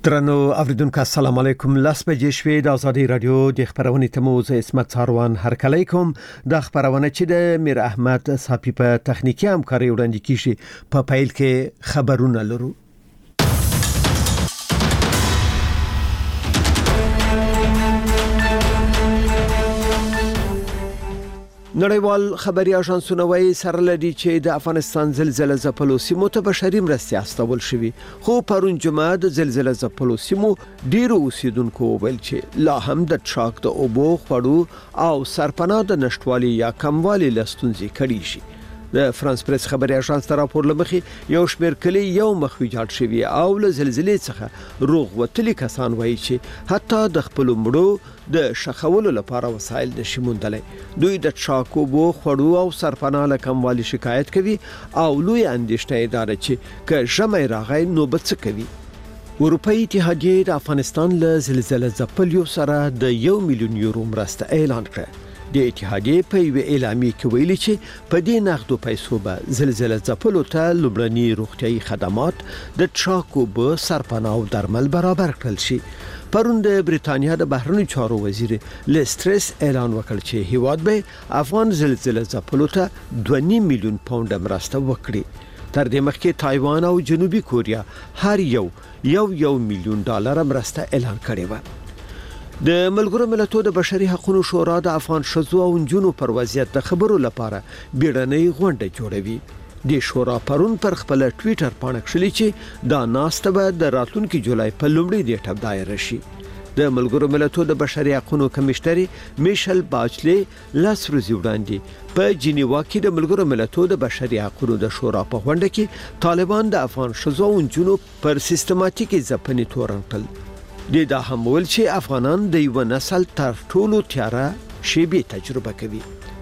درنو اوریدونکو السلام علیکم. لاس بجې شوې د ازادي رادیو د خبرونې تموز اسمت څاروان هرکلی کوم. د خبرونه چې د میر احمد صاحب په تخنیکی همکاري وړاندې کیږي په پایل کې خبرونه لرو. نړیوال خبري اژانسونه وايي سره لدی چې د افغانستان زلزلې ځپلو سیمو ته بشري مرستې استول شوې، خو پرون جمعه د زلزلې ځپلو سیمو ډیرو اوسیدونکو ویل چې لا هم د ټراک د اوبو خړو او سرپناه د نشټوالي یا کموالي لستونځي کړي شي. د فرانس پریس خبري اژانس ته راپور لمخي یو شمېر کلی یو مخ ویجاړ شوی او له زلزلې څخه روغ وتلي کسان وایي چې حتی د خپل مړو د شخولو لپاره وسایل نشي موندلای. دوی د ټراک اوبو خړو او سرپناه له کموالي شکایت کوي او لوی اندېښنه دار چې که ژمی راغی نو به څه کوي. اروپאי اتحادیه د افغانستان له زلزلې ځپلو سره د 1 میلیون یورو مرسته اعلان کړه. د اتحادیه په یو اعلامیه کې ویلي چې په دې نغدو پیسو به زلزلې ځپلو ته لومړني روغتيایي خدمات د ټراک اوبو سرپناه او درمل برابر کړل شي. پرون د بریتانیا د بهرنیو چارو وزیر لیسترس اعلان وکړ چې هیواد به افغان زلزلې ځپلو ته 2.5 میلیون پاونډ مرسته وکړي. تر دې مخکې تایوان او جنوبي کوریا هر یو میلیون ډالر مرسته اعلان کړې و. د ملګرو ملتونو د بشري حقوقو شورا د افغان شذو او جنونو پر وضعیت د خبرو لپاره بیړنۍ غونډه جوړوي. د شورا پرون پر خپل ټوئیټر باندې کړلي چې دا ناسته به د راتلونکي جولای په لومړۍ نیټه دایر شي. د ملګرو ملتونو د بشري حقوقو کمشنر میشل باچلی لاس ورځې وړاندې په جنیوا کې د ملګرو ملتونو د بشري حقوقو د شورا په غونډه کې طالبان د افغان شذو او جنونو پر سیستماتیکي ځپنې تورن کړل. دا هم ول چې افغانان د یو نسل تر ټولو تیاره شیبي تجربه کوي.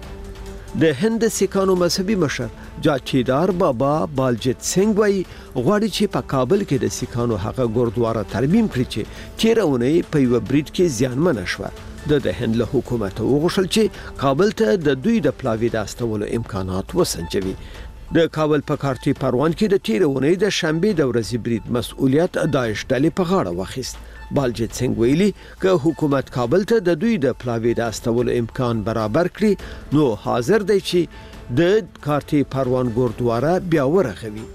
د هند سیکانو مذهبي مشر جاچیدار بابا بالجیت سنگ وای غواړي چې په کابل کې د سیکانو هغه ګوردواره ترمیم کړي چې تیرونه په یو بریټ کې زیانمن شوه. د هند له حکومت وغوښتل چې کابل ته د دوی د پلاوی د استولو امکانات وسنجوي. د کابل په کارتي پروان کې د تیرونه د شنبه د ورځې بریټ مسؤلیت داعش ډلې په غاړه واخیست. بالجیت سنگ ویلي که حکومت کابل ته د دوی د پلاوی د استولو امکان برابر کړي نو حاضر دی چې د کارتي پروان ګوردواره بیا ورغوي.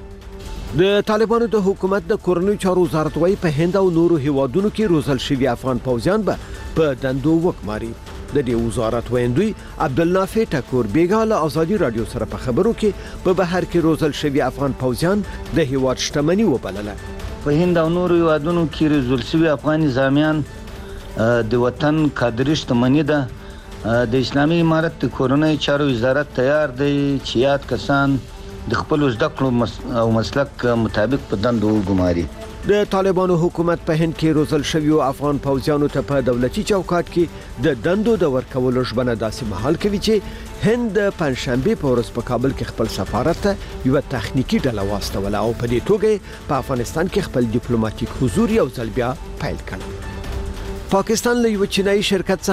د طالبانو د حکومت د کورنیو چارو وزارت وايي په هند او نورو هیوادونو کې روزل شوی افغان پوځیان به په دندو وکماري. د دې وزارت ویندوی عبدالنافع ټکور بیګاله ازادي رادیو سره په خبرو کې په بهر کې روزل شوی افغان پوځیان د هیواد شتمنۍ وبلله. په هند او نورو هیوادونو کې روزل شوی افغان نظامیان د وطن کادري شتمنۍ ده. د اسلامي امارت د کورنیو چارو وزارت تیار دی چې یاد کسان د خپل زده کړو او مسلک مطابق په دندو وګماري. د طالبانو حکومت په هند کې روزل شوی افغان پوځیانو ته په دولتي چوکاټ کې د دندو د ورکولو ژمنه داسې مهال کوي چې هند د پنځشنبه په ورځ په کابل کې خپل سفارت ته یو تخنیکی ډله واستوله او په دې توګه په افغانستان کې خپل ډیپلوماټیک حضور یو ځل بیا پیل کړ. پاکستان له یو چینایي شرکت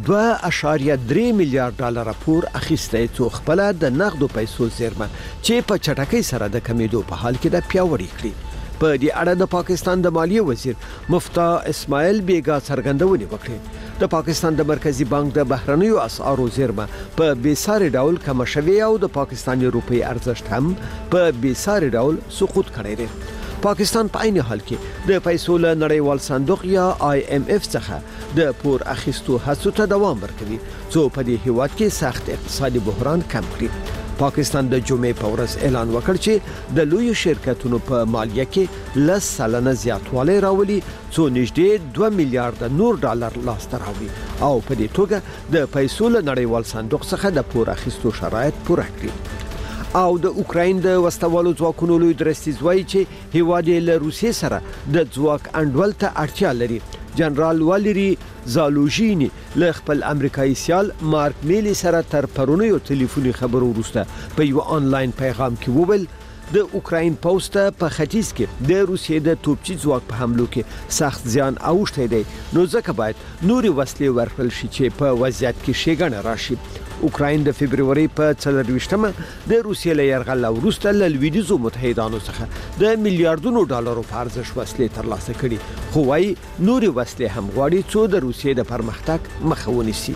څخه 2.3 میلیارډ ډالر پور اخیسته چې خپل د نقدو پیسو زیرمه چې په چټکۍ سره د کمیدو په حال کې د پیاوړی کړی. په دې اړه د پاکستان د مالیې وزیر مفتاح اسماعیل بیگا څرګندونې وکړې. د پاکستان د مرکزی بانک د بهرنیو اسعارو زیرمه په بیساري ډول کم شوی او د پاکستاني روپی ارزښت هم په بیساري ډول سقوط کړی دی. پاکستان په عین حال کې د پیسو له نړیوال صندوق یا IMF څخه د پور اخیستو هڅو ته دوام ورکوي څو په دې هیواد کې سخت اقتصادي بحران کم کړي. پاکستان د جمعې په ورځ اعلان وکړ چې د لوی شرکتونو په مالیه کې 10% زیاتوالی راولي څو نږدې 2 میلیارډ نور ډالر لاسته راوړي او په دې توګه د پیسو له نړیوال صندوق څخه د پور اخیستو شرایط پوره کړي. او د اوکراین د وسوالو ځواکونو لوی درستیز وایي چې هیواد له روسیې سره د ځواک انډول ته اړتیا لري. جنرال والری زالوژینی له خپل امریکایي سیال مارک میلی سره تر پرونیو ټلیفوني خبرو وروسته په یو آنلاین پیغام کې وویل د اوکراین پوسټ په ختیځ کې د روسیې د توپچي ځواک په حملو کې سخت زیان اوښتی دی نو ځکه باید نوري وسلې ورکړل شي چې په وضعیت کې شګنه راشي. اوکراین د فبرवरी په 24مه د روسیې له یرغل وروسته له لویدیځو متحدانو څخه د میلیارډونو ډالرو په ارزښت وسلې ترلاسه کړي خو وايي نوري وسلې هم غواړي څو د روسیې د پرمختګ مخه ونیسي.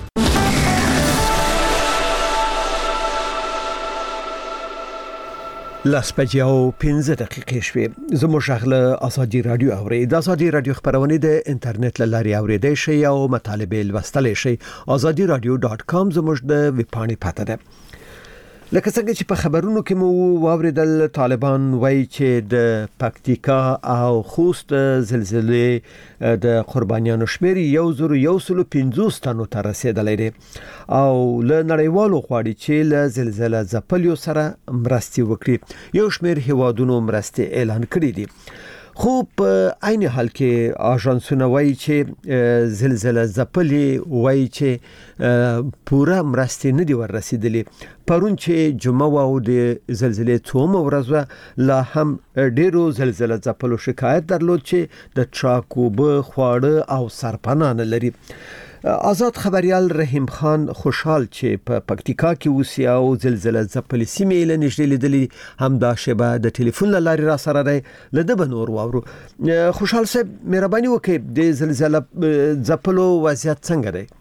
لاس بجاو 15 دقیقې شوې زموږ شغله ازادي رادیو اوري د ازادي رادیو خبرونه د انټرنیټ لاري اوریدای شي او مطالبه لوستل شي azadiaradio.com زموږ د ویبپاڼې پته ده. لکه څنګه چې په خبرونو کې مو واوریدل طالبان وایي چې د پکتیکا او خوست زلزلې د قربانیانو شمیر 1150 تنو ته رسیدلی دی او له نړیوالو غواړي چې له زلزلې ځپلیو سره مرستي وکړي. یو شمیر هیوادونو مرستي اعلان کړې دي خو په عین حال کې اژانسونه وایي چې زلزلې ځپلې وایي چې پوره مرستي نه دی ورسېدلې. پرون چې جمعه او د زلزلې څومره ورځ لا هم ډیرو زلزلې ځپلو شکایت درلود چې د چاکوب خواړه او سرپناه لري. آزاد خبريال رحیم خان خوشحال چې په پکتیکا کې اوسي او زلزلې ځپلې سیمې له نږدې لیدلې هم دا شبه د ټلیفون لاري را سره دی لده بنور واورو. خوشحال صاحب مهرباني وکړئ د زلزلې ځپلو وضعیت څنګه دی؟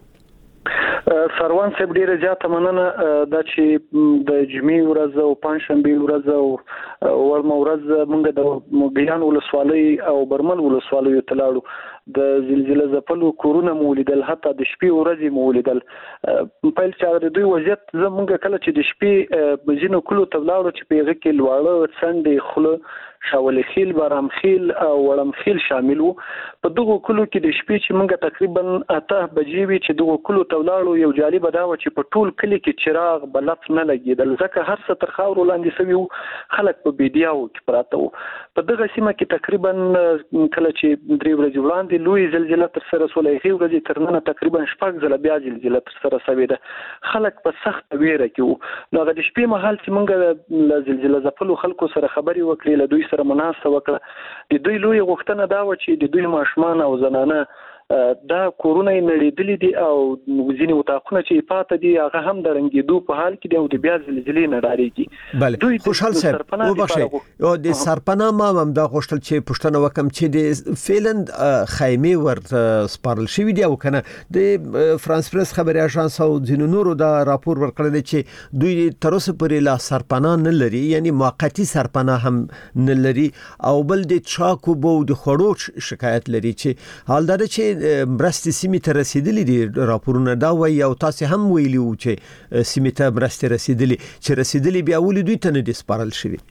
سروان صاحب ډیره زیاته مننه دا چې د جمعې ورځ او پنځشنبه ورځ او ورمه ورځ موږ د ګیان ولسوالۍ او برمل ولسوالۍ ته لاړو. د زلزلې ځپلو کورونه مولیدل حتی د شپې ورځې مولیدل په لچاره د دوی وضعیت زمونږ کله چې د شپې بجینو کلو ته لاړو چې پیغه کې لواړه څنډې خله شاولې خیل بارام خیل او وړم خیل شامل وو. په دغه کلو کې د شپې چې موږ تقریبا 8 بجې وی چې دغه کلو ته لاړو یو جالب دا و چې په ټول کلی کې چراغ بلف نه لګیدل ځکه هر څه تر خاور لاندې سوي خلک په بیډیاو کې پراته وو. په دغه سیمه کې تقریبا کله چې 3 ورځې وړاندې لوی زلزلې تر سره سولې هي ورځې تر نن تقریبا 6 ځله بیا زلزلې تر سره سوي ده. خلک په سخت ویره کې وو. نو د شپې مهال چې موږ له زلزلې ځپلو خلکو سره خبري وکړې له دوی سره مناسبه وکړه د دوی لوی غوښتنه دا و چې د دوی ماشومان او زنانه دا کورونه نړیدلې دي او ځینې وتاخونه چې پاتې دي هغه هم د رنګېدو په حال کې دي او د بیا زلزلې نه ډارېږي. بله خوشحال صاحب وبخښئ او د سرپناه ما هم دا غوښتل چې پښتنه وکم چې د فیلند خیمه ورته سپارل شوې دي او کنه د فرانس پریس خبري اژانس او ځینو نورو دا راپور ورکړل چې دوی تر اوسه پورې لا سرپناه نه لري یعنی موقتی سرپناه هم نه لري او بل د چاکوب او د خړوچ شکایت لري چې حال دا چې مرستې سیمې ته رسیدلې دي. راپورونه دا وایي او تاسو هم ویلي وو چې سیمې ته مرستې رسیدلې بیا ولې دوی ته نه دي سپارل شوي؟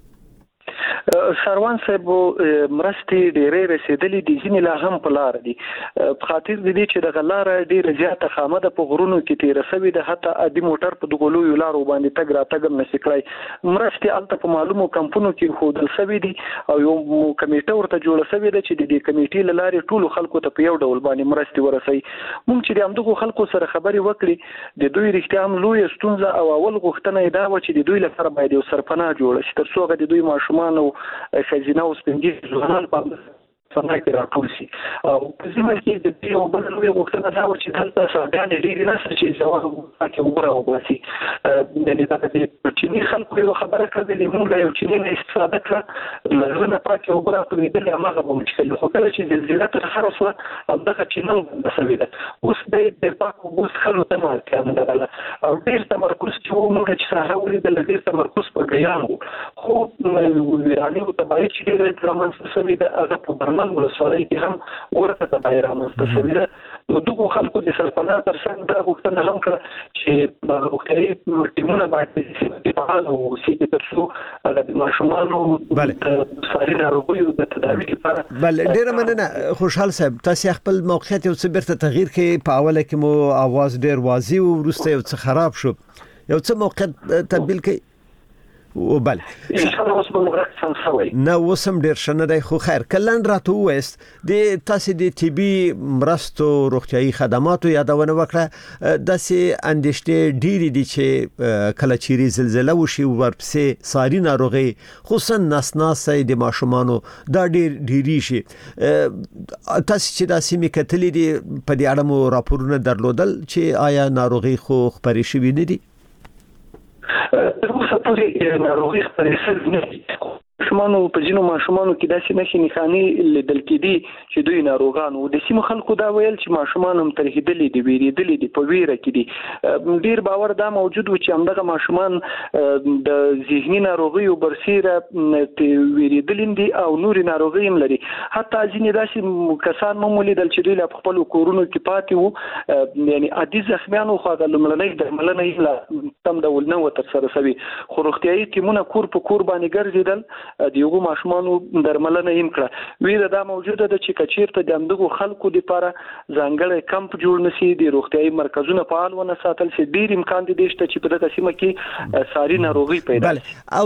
سروان صاحب مرستې ډېرې رسیدلې دي ځینې لا هم په لار دي په خاطر د دې چې د غلار ډېر زیاته خامده په غرونو کې تیر شوی د حتی ادي موټر په دغه لوی لارو باندې تګ را تګ نشي کړای. مرستې الته په معلومو کمپونو کې خودل شوی دي او یو کمیټه ورته جوړه شوی ده چې د دې کمیټې لارې ټول خلکو ته په یو ډول باندې مرستې ورسي. مونږ چې همدغه خلکو سره خبري وکړي د دوی رښتیا هم لوی ستونزه او اول غوښتنه دا و چې د دوی لپاره باید یو سرپناه جوړ شي تر څو د دوی ماشومان او خزینه او سپنګي ځوانان په څنګه کې راټول شي. او په ځینو کې د دې او بل لوی غوښتنه دا و چې دلته څنګه ډېری نه چې ځواب کې وګوره او باسي د دې د چینی خلکو یو خبره کړې موږ یو چینی نه استفاده کړه نه پاتې وګوره په دې له هغه په مشکل خو کله چې زلزلې تر خرصه او دغه چینل بسوي ده اوس د پاکو اوس خلکو ته مارکه ده او ډېر تمرکز چې موږ چې سره ولې د ډېر تمرکز په ګیانو خو ویرانی او تبعی چې د ترمنځ سوي ده هغه په ولسوالۍ کې هم ورته تبعیر مستفیده نو دغه خلکو د سرپناه تر څنګ دا غوښتنه هم کړه چې د روغتیايي ټیمونه باید فعال اوسي تر څو د ماشومانو د ساري ناروغیو د تداوي لپاره. بل ډیر مننه خوشحال صاحب تاسو خپل موقعیت یو څه بیرته تغییر کړئ. په اوله کې مو आवाज ډیر واضح او وروسته یو څه خراب شو یو څه موقعیت تبدیل کړئ. او بل ان شاء الله اوس به موږ څنګه نه وسم ډیر شنه دی خو خیر کلن راته وست د تاسو د ټي بي مرستو روغتيایي خدماتو یادونه وکړه د سي اندشته ډيري دي چې کله چيري زلزلہ وشي ورپسې ساري ناروغي خصوصا نسناسي د ماشومانو دا ډيري شي تاسو چې د سیمې کتلې دي په دې اړه مو راپورونه درلودل چې آیا ناروغي خو خبرې شوې نه دي اوس په دې ناروغي خبرې شوې نه دي ماشومان په ځینو ماشومانو کې داسې نښې نښانې لیدل کېدي چې دوی ناروغان وو د سیمو خلکو دا ویل چې ماشومان هم ترهیدلې دي ویریدلې دي په ویره کې دي ډیر باور دا موجود و چې همدغه ماشومان د ذهني ناروغیو برسیره ویریدلې دي او نوري ناروغي هم لري حتی ځینې داسې کسان مو ولیدل چې دوی له خپل کورونو کې پاتې وو یعنی عادي زخمیانو خو د لمړنۍ درملنه یې تم ډول نه وتر سره سوي خو روغتيایي ټیمونه کور په کور باندې ګرځیدل د یو ماشومانو درملنه هم کړه ویره دا موجوده ده چې کچیرته د اندغو خلکو لپاره ځانګړی کمپ جوړ نشي د روغتيایي مرکزونه فعال ونه ساتل شي ډیر امکان دي چې په دغه سیمه کې ساري ناروغي پیدا او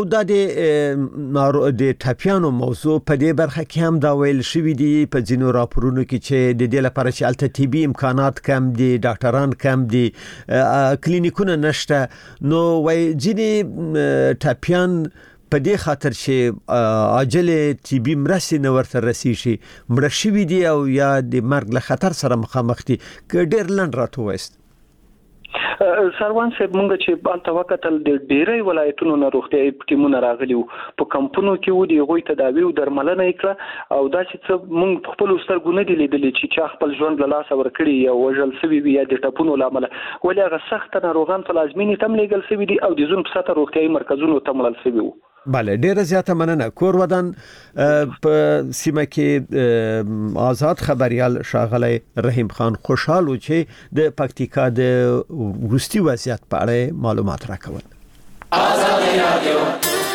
د ټاپیانو موضوع په دې برخه کې هم دا ویل شوی دی په ځینو راپورونو کې چې د دې لپاره چې الته طبي امکانات کم دي ډاکټران کم دي کلینیکونه نشته نو وای ځینې ټاپیان په دې خاطر چې عاجل ټي بي مرسته نه ورته رسیږي مړ شوی دی او یا د مرګ له خطر سره مخامخ دي ک ډیر لند راته وست سروان صاحب مونږ چې بالته وکتل د ډیرې ولایتونو نه روغتيایي ټیمونه راغلي په کمپونو کې و دي غوي تداوی او درملنه وکړه او دا چې مونږ خپل سترګو نه دي لیدلې چې خپل ژوند له لاسه ورکړي یا وژل سوي یا د ټپونو لامل ولې هغه سخت ناروغان په لازمي تم لګل سوي دي او د زون په ساته روغتيایي مرکزونو تمل سوي وو بله ډیره زیاته مننه کور ودان په سیمه کې آزاد خبريال شاغلی رحیم خان خوشاله چې د پکتیکا د وروستي وضعیت په اړه معلومات راکول آزاد رادیو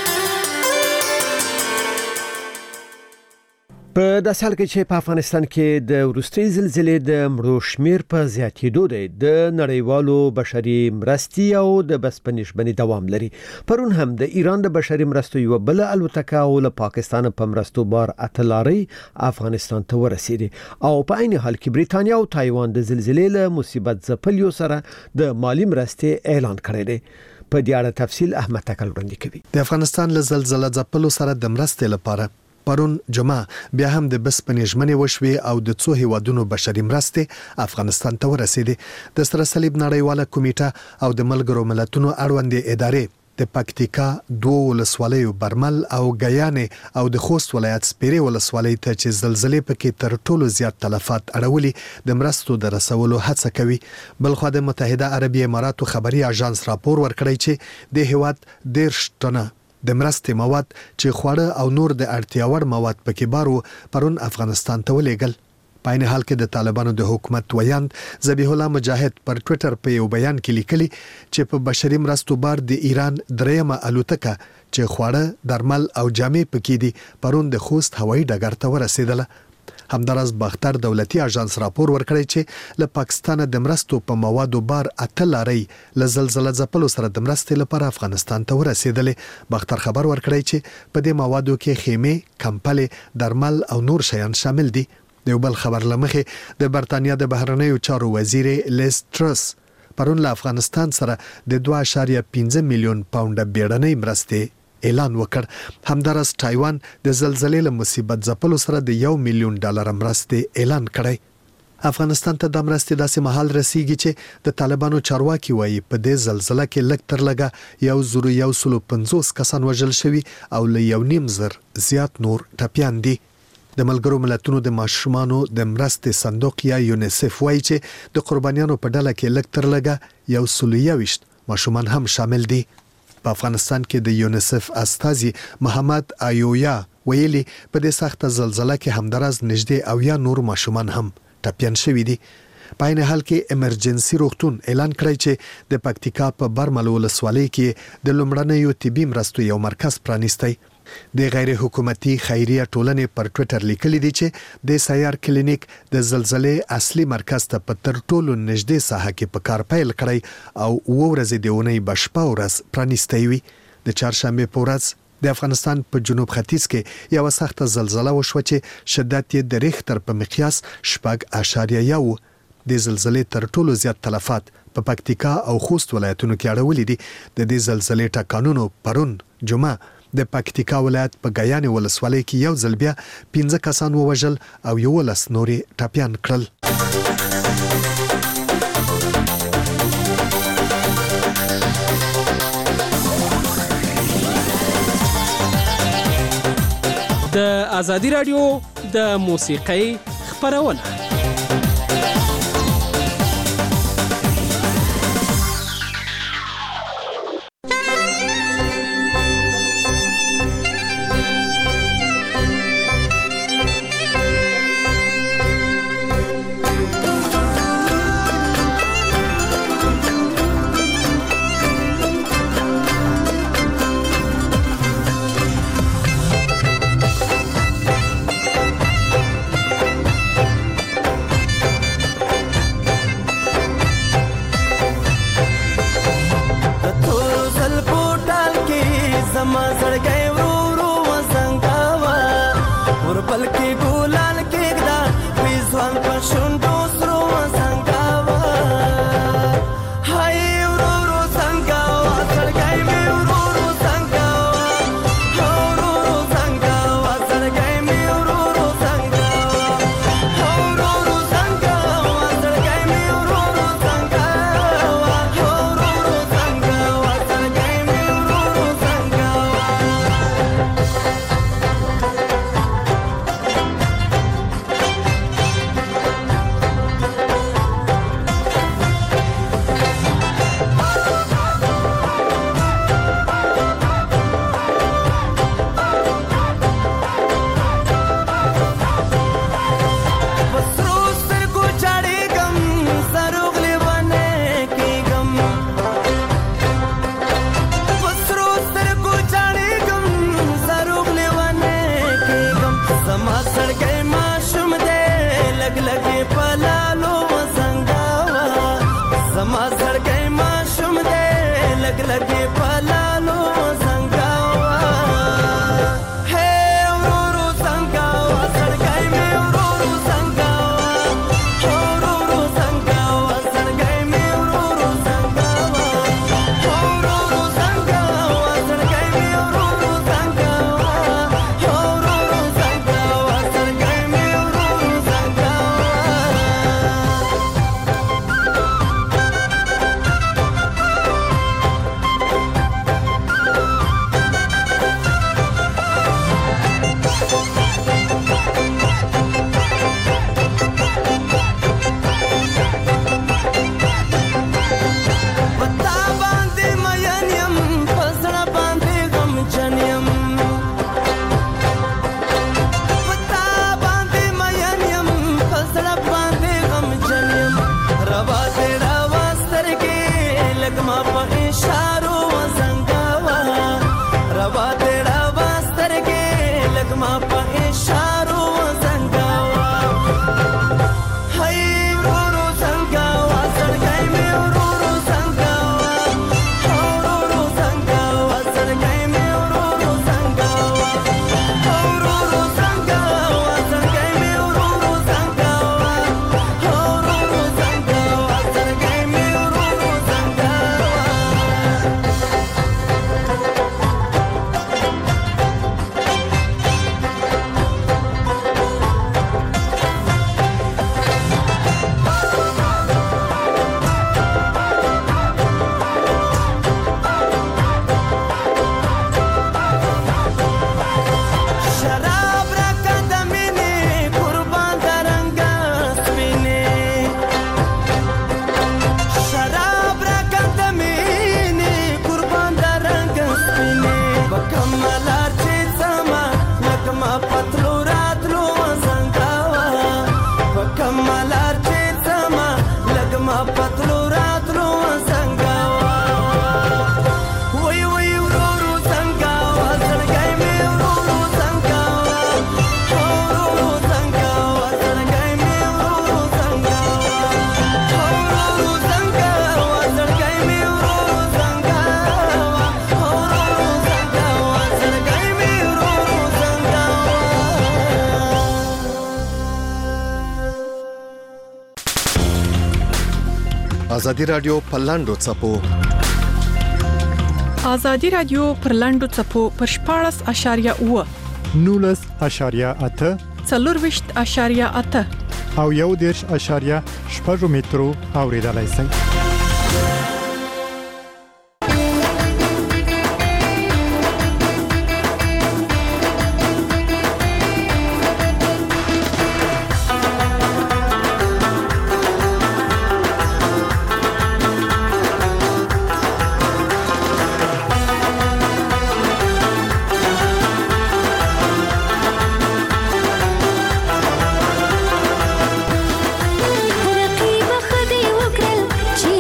په د سال کې چې په افغانستان کې د وروستي زلزلې د مړو شمیر په زیاتېدو دی د نړیوالو بشري مرستي او د بسپنیشبني دوام لري پرون هم د ایران د بشري مرستو یو بل الوتکه او له پاکستان په مرستو بار اتلاري افغانستان ته ورسېدي او په عین حال کې بریټانیا او تایوان د زلزلې له مصیبت ځپلیو سره د مالی مرستي اعلان کړی دی په دې اړه تفصیل احمد تکل وړاندې کوي د افغانستان له زلزلې ځپلو سره د مرستې لپاره پرون جمعه بیا هم د بسپنیژمنې وشوي او د څو هیوادونو بشري مرستې افغانستان ته ورسېدي د سره صلیب نړیواله کمیټه او د ملګرو ملتونو اړوندې ادارې د پکتیکا دوه ولسوالیو برمل او غیانې او د خوست ولایت سپیري ولسوالۍ ته چې زلزلې پکې تر ټولو زیات تلفات اړولي د مرستو د رسولو هڅه کوي بلخو د متحده عربی اماراتو خبري اژانس راپور ورکړی چې د هیواد 10 ټنه د مرستې مواد چې خواړه او نور د اړتیا وړ مواد پکې بارو پرون افغانستان ته ولېګل په عین حال کې د طالبانو د حکومت ویاند ذبیح الله مجاهد پر ټوئیټر په یو بیان کې لیکلي چې په بشري مرستو بار د ایران دریمه الوتکه چې خواړه درمل او جامې پکې دي پرون د خوست هوایي ډګر ته ورسېدله همدارس باختر دولتي اژانس راپور ورکړی چې له پاکستان د مرستو په موادو بار اتلاري له زلزلې ځپلو سره د مرستې لپاره افغانستان ته ورسېدلې باختر خبر ورکړی چې په دې موادو کې خیمه کمپلې درمل او نور شیان شامل دي د یو بل خبر لمخې د برتانیا د بهرنیو چارو وزیر لیز ټرس پرون له افغانستان سره د 2.15 میلیون پاونډ بیړنۍ مرستې اعلان وکړ همدارس تایوان د زلزلې له مصیبت ځپلو سره د $1 میلیون مرستې اعلان کړی افغانستان ته د مرستې داسې مهال رسیږي چې د طالبانو چارواکي وایي په دې زلزلہ کې لږ تر لږه 150 کسان وژل شوي او له 1.5 زیات نور ټپیان دي د ملګرو ملتونو د ماشومانو د مرستې صندوق یا یونیسف وایي چې د قربانیانو په ډله کې لږ تر لږه 120 ماشومان هم شامل دي په افغانستان کې د یونیسف استازي محمد ایویا ویلي په دې سخت زلزلہ کې همدارس نږدې او یا نور ماشومان هم ټپیان شوي دي په عین حال کې امرجنسي روغتون اعلان کړی چې د پکتیکا په برمل ولسوالۍ کې د لومړنیو طبي مرستو یو مرکز پرانیستی د غیر حکومتي خیریه ټولنې پر ټوئیټر لیکلي دي چې د سیار کلینیک د زلزلې اصلي مرکز ته په تر ټولو نږدې ساحه کې په کار پیل کړی او ورځې د اونۍ بشپا ورځ پرانیستی وي د چهارشنبه په ورځ د افغانستان په جنوب ختیځ کې یو سخت زلزلہ وشوه چې شدت یې د ریختر په مقیاس 6.1 د زلزلې تر ټولو زیات تلفات په پکتیکا او خوست ولایتونو کې اړولې دي. د دې زلزلې ټکانونو پرون جمعه د پکتیکا ولایت په غیان ولسوالۍ کې یو ځل بیا 15 کسان ووژل او 11 نورې ټپيان کړل. د ازادي رادیو د موسیقۍ خبرونه. ازادي رادیو په لاندو چپو ازادي رادیو پر لاندو چپو پر 14.8 19.8 4.8 او 1.8 مترو اوریدلای شئ. چې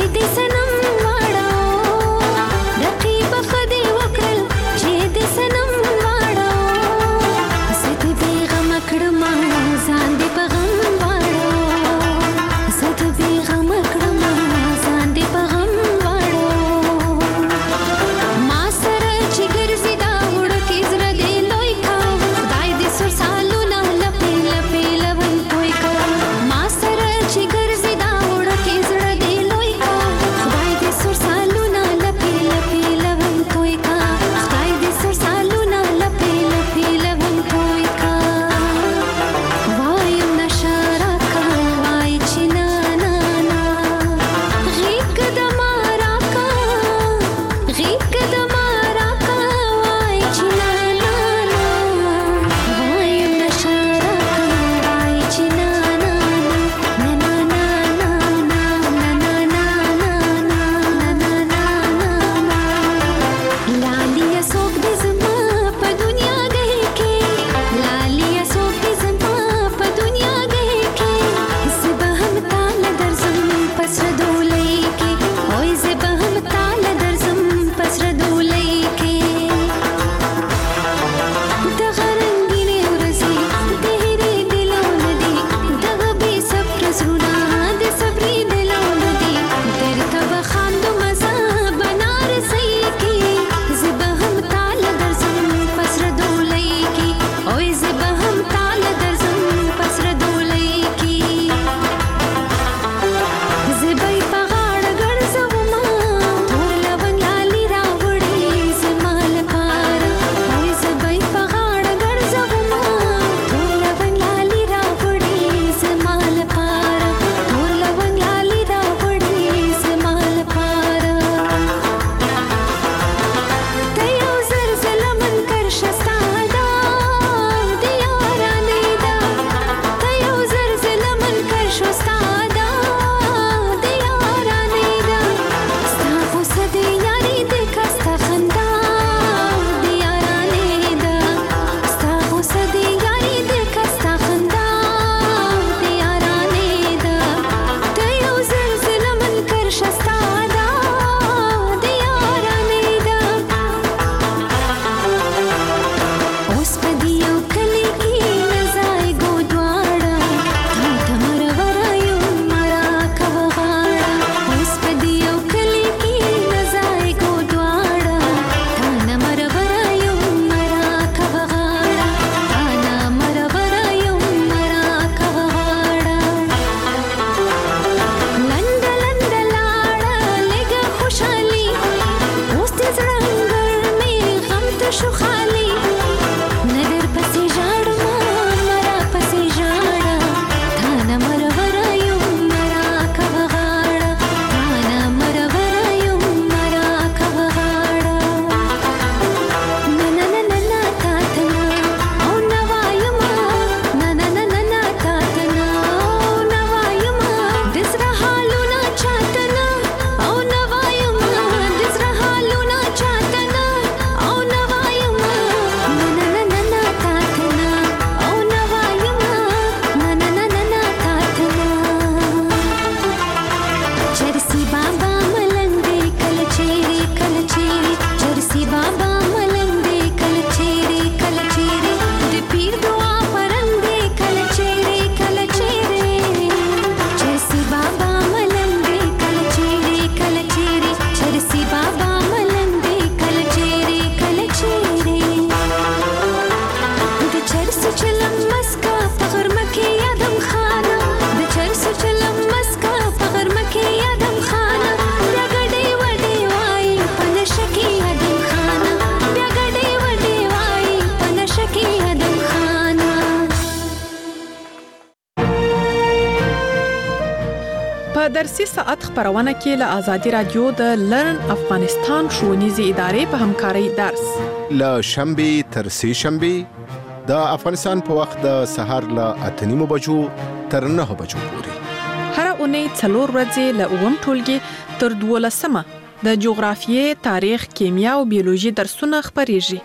په درسي ساعت خبرونه کې له آزادي رادیو د لرن افغانستان ښوونیزې ادارې په همکارۍ درس له شنبه تر سه شنبه د افغانستان په وخت د سهار له 8:30 بجو تر 9 بجو پورې هر اونۍ 4 ورځې له اووم ټولګي تر 12مه د جغرافیې، تاریخ، کیمیا او بیولوژي درسونه خبريږي.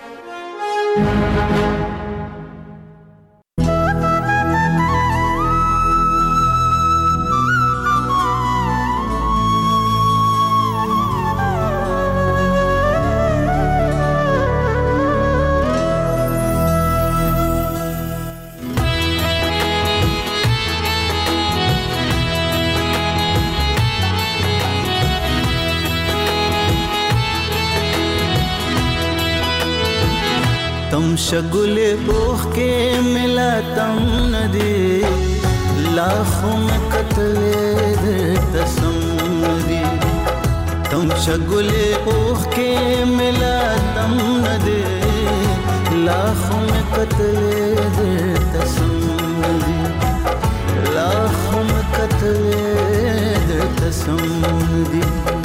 शगुल बोख के मिला तम नदी लाखों में कतले तसमदी तुम शगुल बोख के मिला तम नदी लाखों में कतले तसमदी लाखों में कतले तसमदी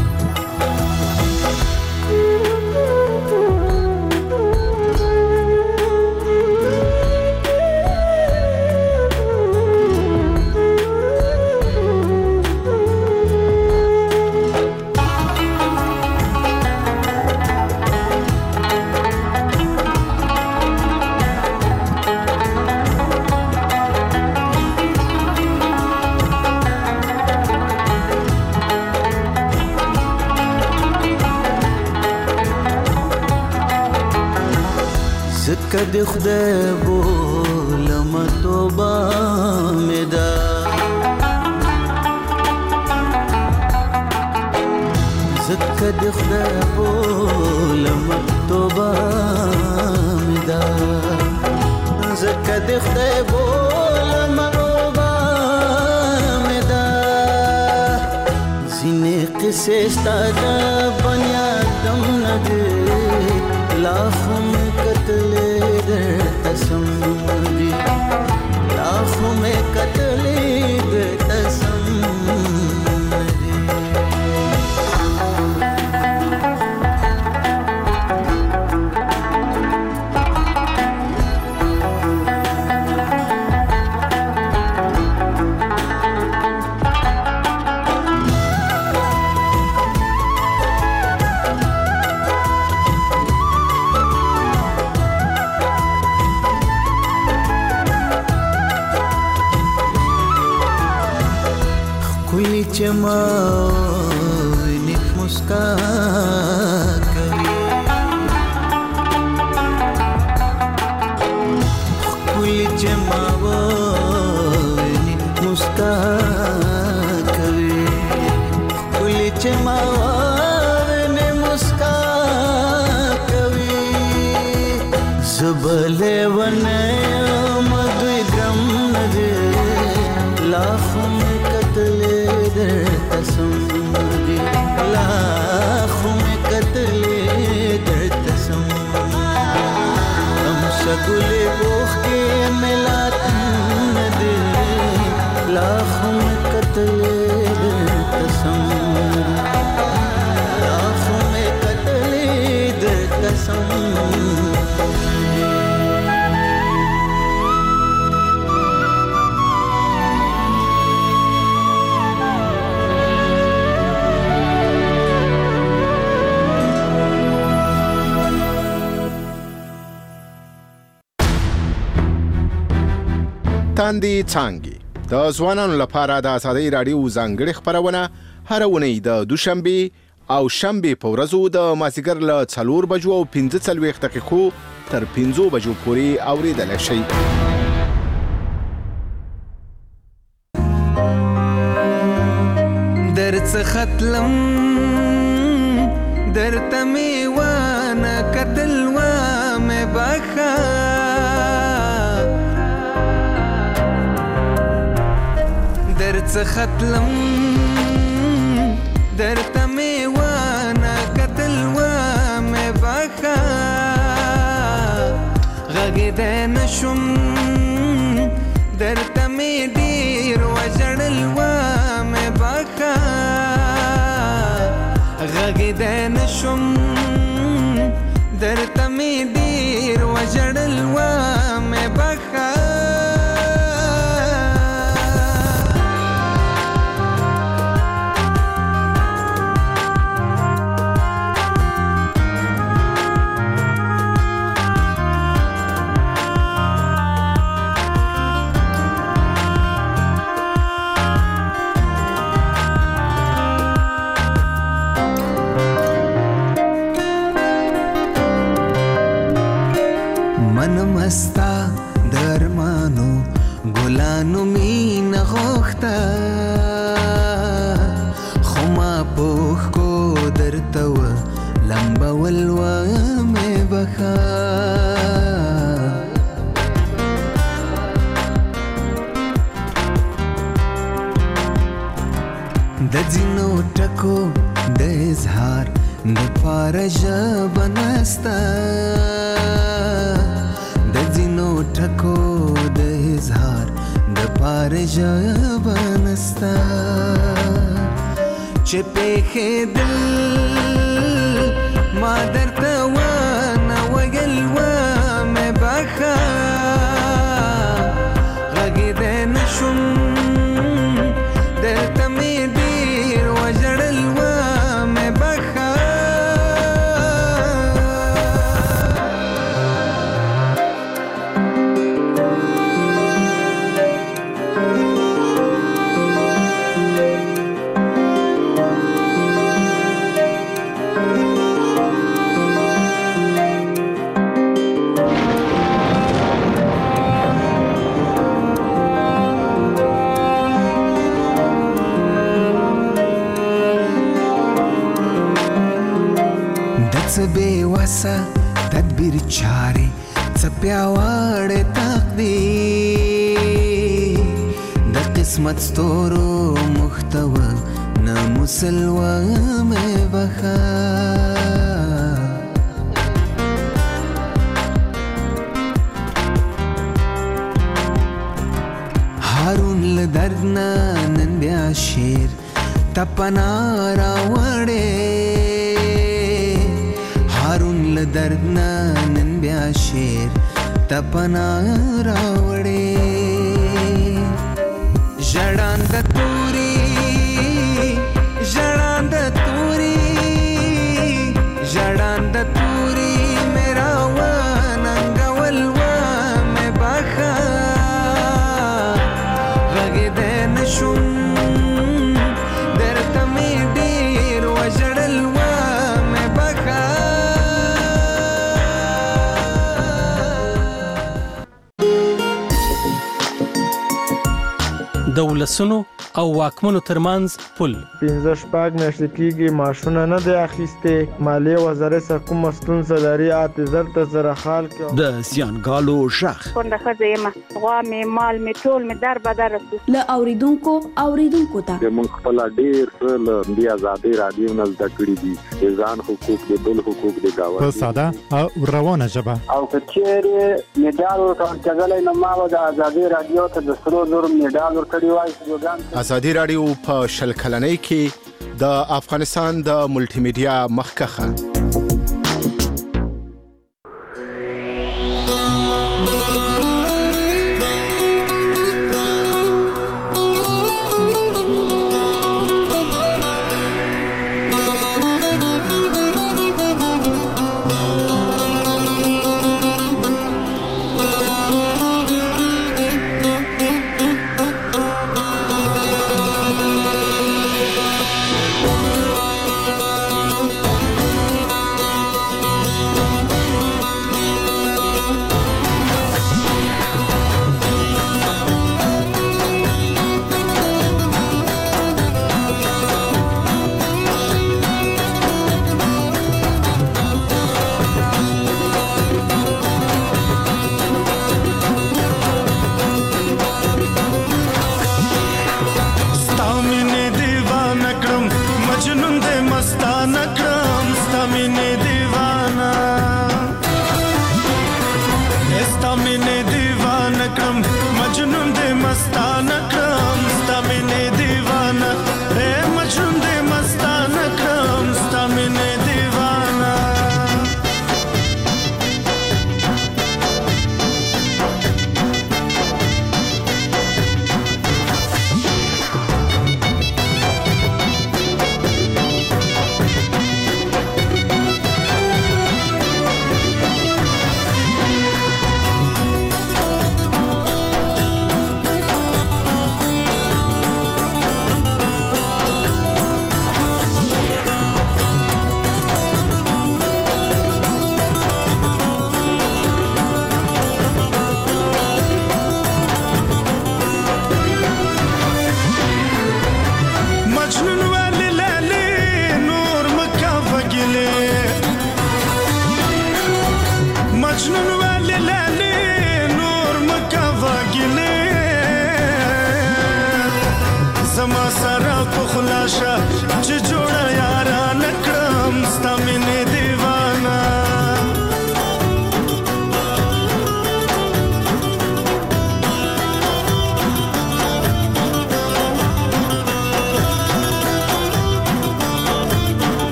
کدی خدای بولم توبه مدا کدی خدای بولم توبه مدا کدی خدای بولم توبه مدا زینه قصه ستاد بنیادم ندی लाखों में कतले तसम्मदी लाखों में कतले तसम्मदी चमा निक मुस्कान करे कुल चमा निक मुस्कान करे कुल चमा ने मुस्कान करे सबले वने मधुग्रम नदे लाखों में कतले तसम्मदी लाखों में कतले तसम्मदी हम शगुले बोख के मिला नदी लाखों में कतले तसम्मदी लाखों में कतले तसम्मदी تاندې څانګې د ځوانانو لپاره د آزادۍ رادیو ځانګړې خبرونه هر اونۍ د دوشنبه او شنبه په ورځو د مازیګر له 4 بجو او 15 دقیقو تر 15 بجو پورې اوریدل شي. درڅ ختلم درته میوانه قتل و مې بخا درڅ ختلم درته میوانه قتل و مې بخا غږ نشم درته می ډیر وجړل و مې بخا غږېدی نشم درته مې ډېر وژړل ومې بخښه مستا درمانو ګلانو مینه غوښته خو ما پوښ کو درته و لمبول ومې بخښه د ځینو ټکو د اظهار دپاره ژبه نسته ټکو د اظهار د پاره ژبه نسته چې پېښېدل ما درته ونه ویل ومې بخښه غږېدی نشم درته مې ډېر وژړل ومې بخښه څه بې وسه تدبیر چارې څه پیاوړی تقدیر د قسمت ستورو محتوه ناموسل ومې بخښه هارون له درد نه نن بیا شعر ته پناه راوړې هارون له درد نه نن بیا شعر ته پناه راوړې ژړانده توري ژړانده توري ژړانده توري مې راوننګول ومې بخښه غږېدی نشم درته مې ډېر وژړل ومې بخښه د ولسونو او واکمنو ترمنځ پل 15 میاشتې کېږي معاشونه نه دی اخیستې مالیې وزارت څخه کومه ستونزه لري اته زرته زره خال کې د زیانګالو ژغ کونډه ښځه یم غوا مې مال مې ټول مې در بدر له اوریدونکو ته موږ خپل ډېر له دې ازادي رادیو نه زده کړې دي ځان حقوق دي بل حقوق دي گاوه په ساده او روانه ژبه او کچېره میډال ورکړل نو ما د ازادي رادیو ته د 300 میډال ورکړی وای ازادي رادیو په شل کلنۍ کې د افغانستان د ملټي میډیا مخکخه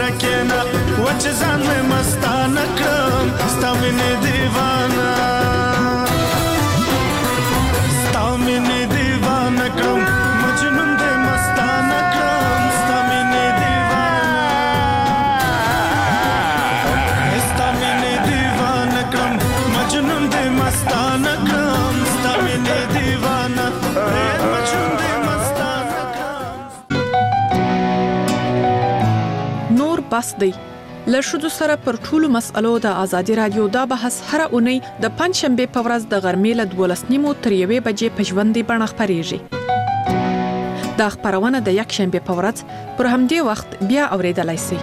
سره کېنا وچ ځان مې مستانه کړم ستا مینې دیوانه ستا مینې دیوانه کړم مجنون دې مستانه کړم ستا مینې دیوانه ستا مینې دیوانه کړم مجنون دې مستانه کړم ستا مینې دیوانه مجنون دې بس دی له ښځو سره پر ټولو مسألو د ازادي رادیو دا بحث هر اونۍ د پنځشنبه په ورځ د غرمې له 12:30 تر 1 بجې په ژوندۍ بڼه خپرېږي. دا خبرونه د یک شنبه په ورځ پر همدې وخت بیا اوریدلای شئ.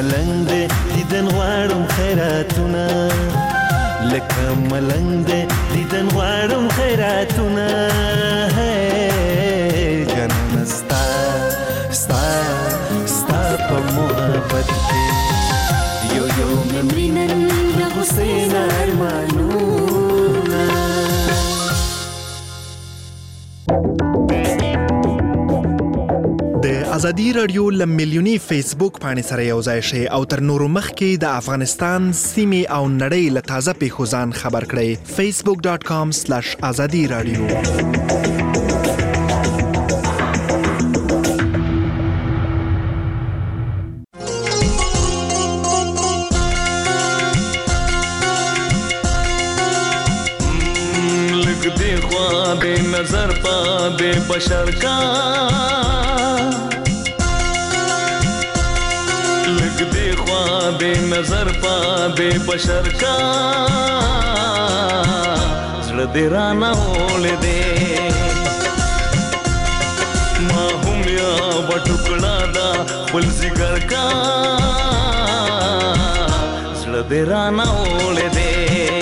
ملنګ دې دیدن غواړم خیراتونه لکه ملنګ دې دیدن غواړم خیراتونه جنان ستا ستا ستا په محبت کې یو یو ممرینن د حسین ارمانونه د ازادي رادیو لمیلیونی فیسبوک باندې سره یو ځای شي او تر نورو مخکې د افغانستان سیمې او نړۍ له تازه پیښو ځان خبر کړئ facebook.com/azadi radio لګ دې خوا دې نظر پا دې بشر کا نظر پا دے بشر کا زړه دې رانه ولې دې ما هم یا وټکړه دا بل زګر کا زړه دې رانه ولې دې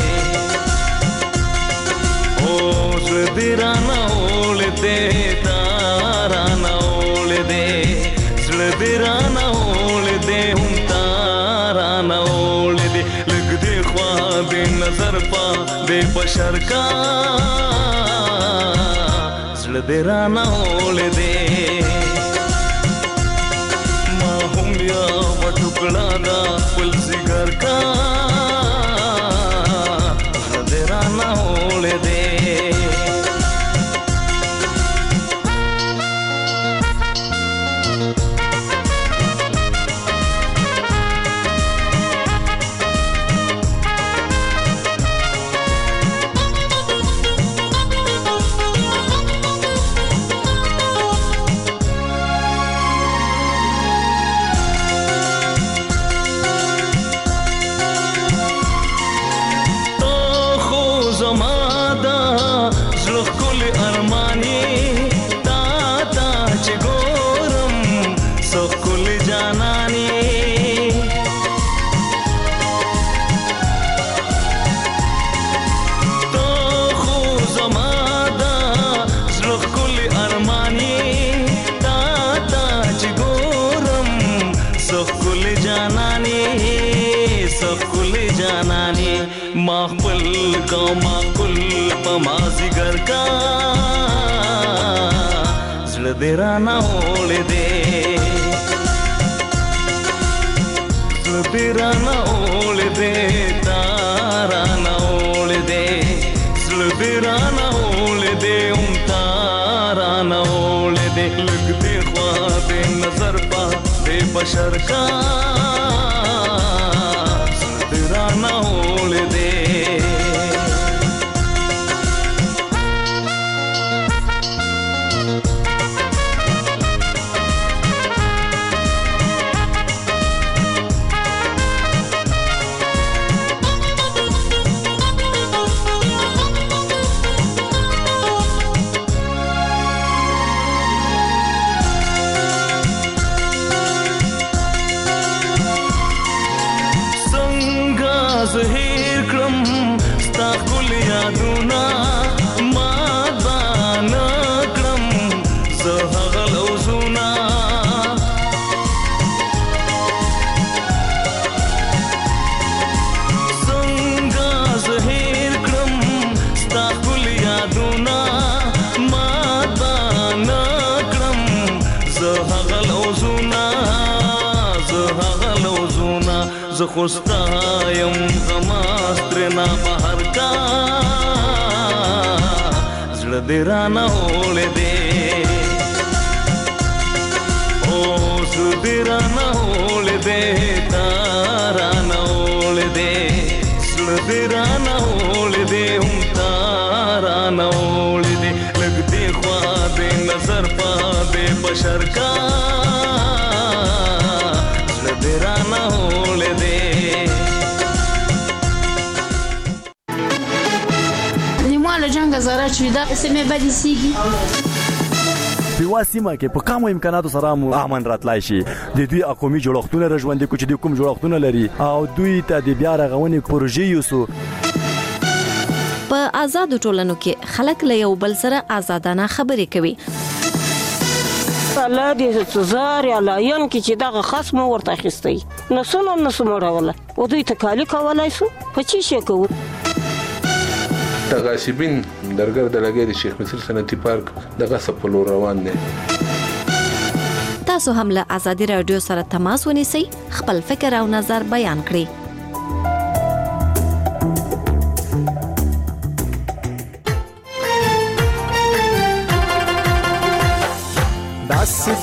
او زړه دې رانه ولې دې تا رانه ولې دې زړه دې رانه ولې دې نظر پا دے بشر کا زړه دې رانه ولې دې ما هم یا وټکړه دا بل زګر کا زړه دې رانه ولې دې माखुल को माखुल पमाजिगर का زړه دې رانه ولې دې زړه دې رانه ولې دې تا رانه ولې دې زړه دې رانه ولې دې تا رانه ولې دې لګ دې خوا دې نظر پا دې بشر کا زړه دې رانه ولې دې زهیر کړم ستا ګل یادونه ما دان کړم زه هغه لوزونه څنګه زهیر کړم ستا ګل یادونه ما دان کړم زه هغه لوزونه زه خوستا یم غماسترنا بهر کا زړه دې رانه ولې دې او زړه دې رانه ولې دې تا رانه ولې دې زړه دې رانه ولې دې تا رانه ولې دې لګ دې خوا دې نظر پا دې بشر کا زړه دې رانه ولې دې le janga zara chuda se me badisigi په سیمه کې په کوم امکاناتو سره امن راتلای شي. د دوی قومي جوړښتونه رژوندې کوي چې کوم جوړښتونه لري او دوی ته د بیا رغونې پروژې یوسو. په آزاد ټولنو کې خلک له یو بل سره آزادانه خبرې کوي. الله دې زار یا لاین کې چې دغه خصم ورته اخیستی نسونه مړوله او دوی ته کالي کولای سو په چی شي کوو. د غاصبین درګر د لګي د شیخ مصر صنعتي پارک دغه سپلو روان دي. تاسو هم له آزادي رادیو سره تماس ونیسئ، خپل فکر او نظر بیان کړئ. داسې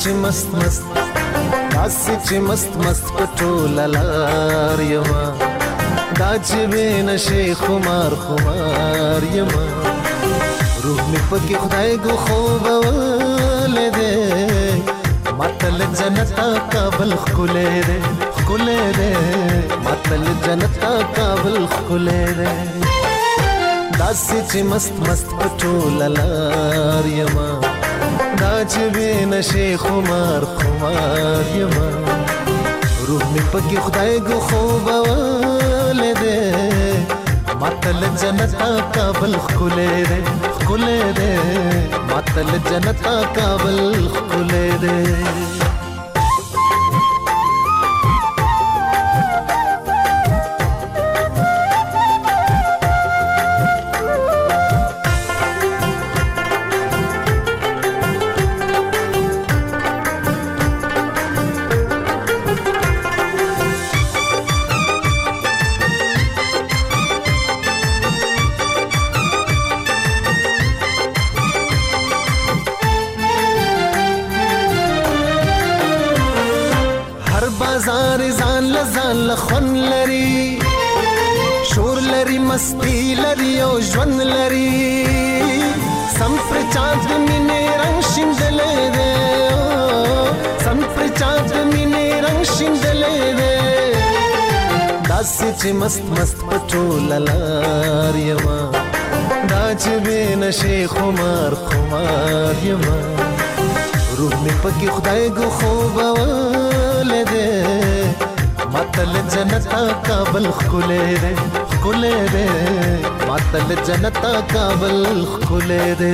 چې مست پټول لار یما دا چې بین شي خمار یما روح می پکې خدای گو خوب ولده ماتل جنت قابل خله ده ماتل جنت قابل خله ده داسې چې مست پټول لار یما دا چې بین شي خمار یما روح می پکې خدای گو خوب ولده ماتل جنت قابل خله ده ماتل جنت قابل خله ده. ځان لخون لري شور لري مستی لري او ژوند لري سم پر چاند مینې رنگ شیندلې ده سم پر چاند مینې رنگ شیندلې ده داسې چې مست پټول لار یما دا چې بین شي خمار یما روح می پکې خدای گو خوب ولده ماتل جنت قابل خله ده ماتل جنت قابل خله ده.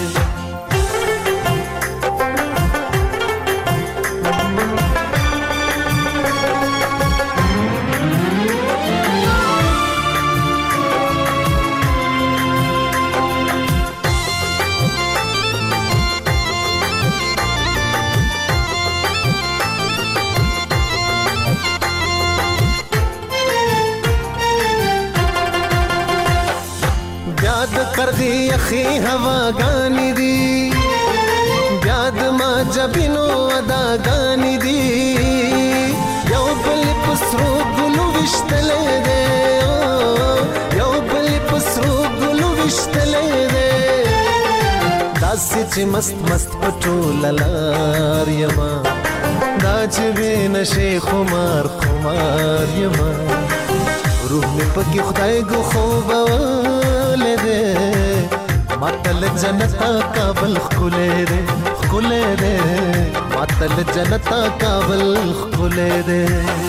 کردی اخی هوا گانی دی بیاد ما جبینو ادا گانی دی یو بل پسرو گلو وشتلے دے یو بل پسرو گلو وشتلے دے داسی چی مست پټول لار یما دا چې بین شي خمار یما روح می پکې خدای گو خوب ولده ماتل جنت قابل خله ده ماتل جنت قابل خله ده.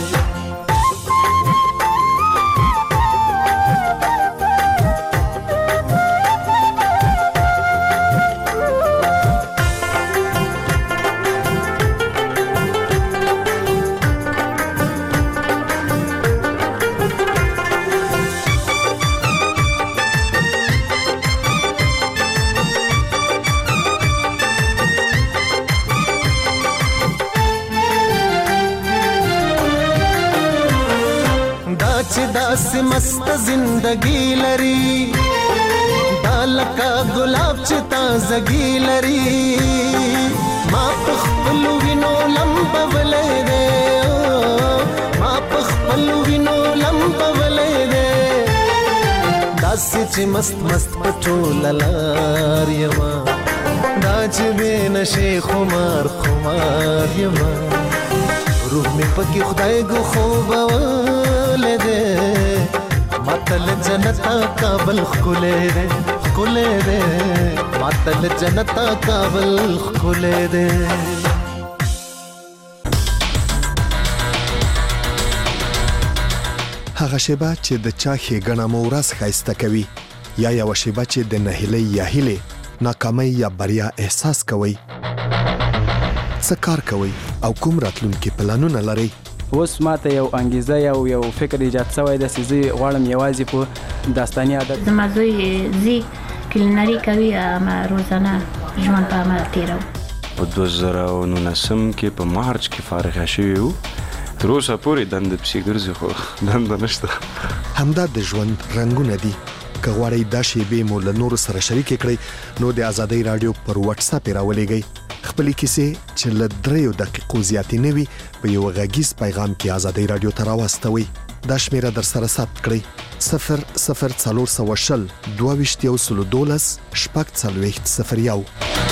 داسې مست زندگی لري دا لکه ګلاب چې تازګي لري ما په خپل وینو لمبولې ده ما په خپل وینو لمبولې ده داسې چې مست پټول لار یما دا چې بین شي خمار یما روح می پکې خدای گو خوب ولده ماتل جنتا کابل خولې دې خولې دې ماتل جنتا کابل خولې دې هغه شیبه چې د چا ښېګڼه مو ورځ ښایسته کوي یا یوه شیبه چې د نهیلۍ یا هیلې ناکامۍ یا بریا احساس کوئ څه کار کوئ او کوم راتلونکي پلانونه لرئ اوس ماته یو انګیزه یو فکر ایجاد شوی دی چې زه غواړم یوازې په داستاني عادت زما زوی زی کلینري کوي اما روزانه ژوند په عمل تیرو په 2019 کې په مارچ کې فارغ شوی وو تر اوسه پورې دنده پسې ګرځي خو دنده نشته همدا د ژوند رنګونه دي که غواړئ دا شیبې مو له نورو سره شریکې کړئ نو د ازادۍ راډیو پر واتساپ یې راولېږئ خپلې کیسې چې له 3 دقیقو زیاتې نه وي په یو غږیز پیغام کې ازادۍ راډیو ته راواستوئ دا شمیره در سره ثبت کړئ 00420 22 شپږ 4001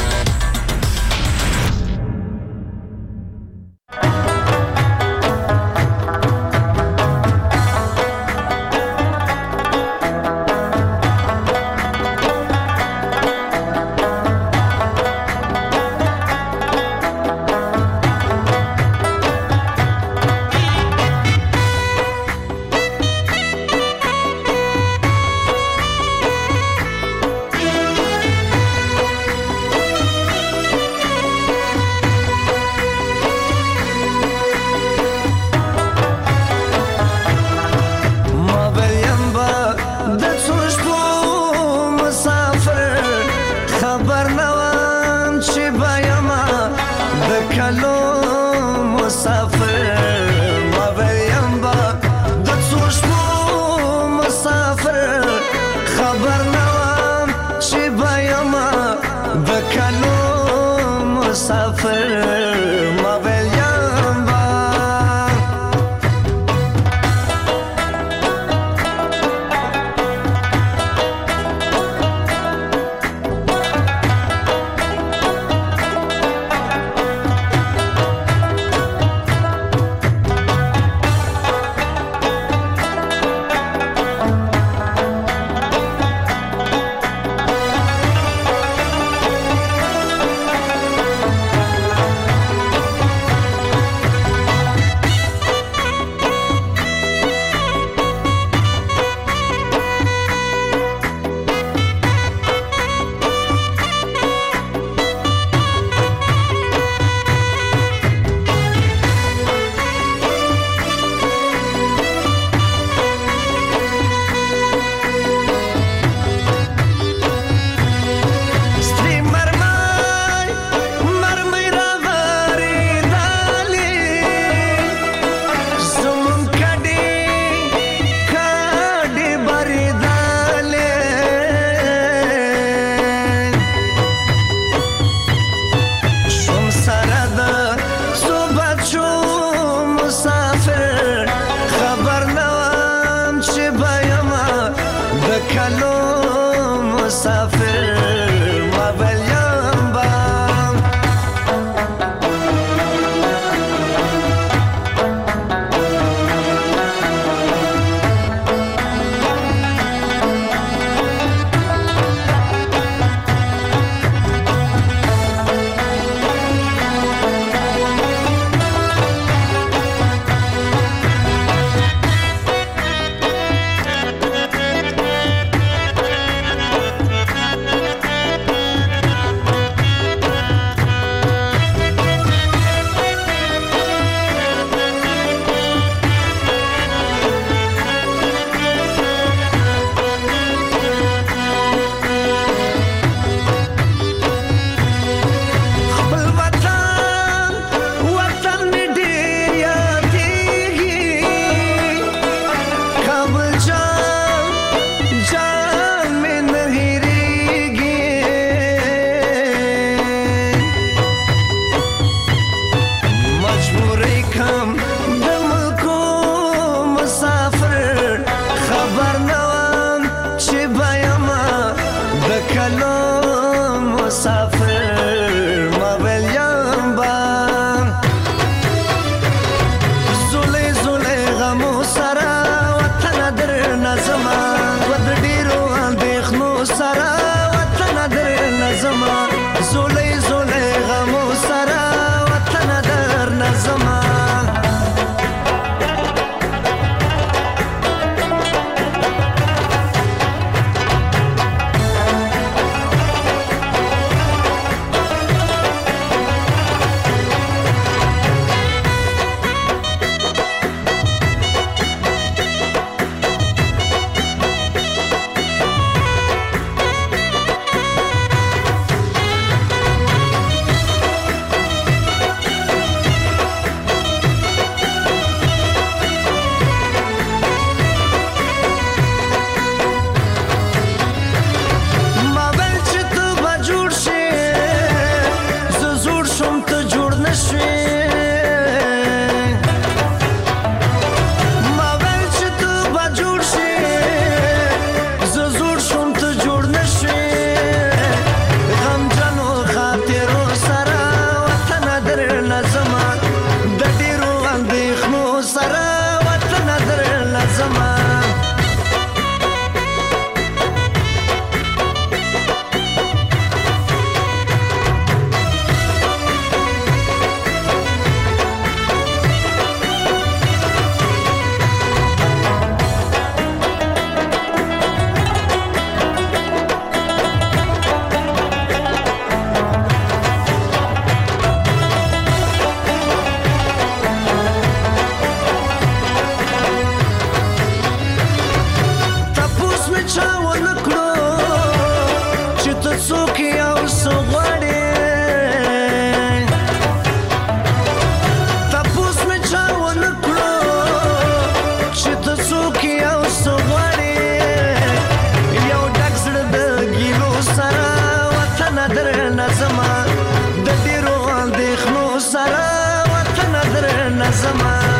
زما